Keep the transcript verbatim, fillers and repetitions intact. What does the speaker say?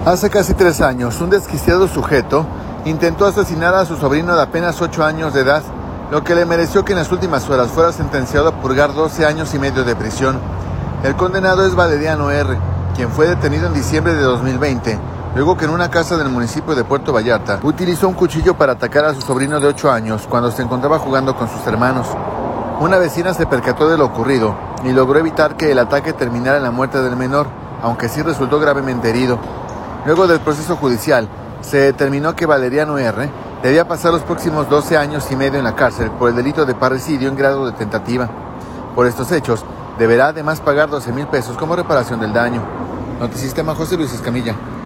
Hace casi tres años, un desquiciado sujeto intentó asesinar a su sobrino de apenas ocho años de edad, lo que le mereció que en las últimas horas fuera sentenciado a purgar doce años y medio de prisión. El condenado es Valeriano R., quien fue detenido en diciembre de dos mil veinte, luego que en una casa del municipio de Puerto Vallarta utilizó un cuchillo para atacar a su sobrino de ocho años cuando se encontraba jugando con sus hermanos. Una vecina se percató de lo ocurrido y logró evitar que el ataque terminara en la muerte del menor, aunque sí resultó gravemente herido. Luego del proceso judicial, se determinó que Valeriano R. debía pasar los próximos doce años y medio en la cárcel por el delito de parricidio en grado de tentativa. Por estos hechos, deberá además pagar doce mil pesos como reparación del daño. Notisistema José Luis Escamilla.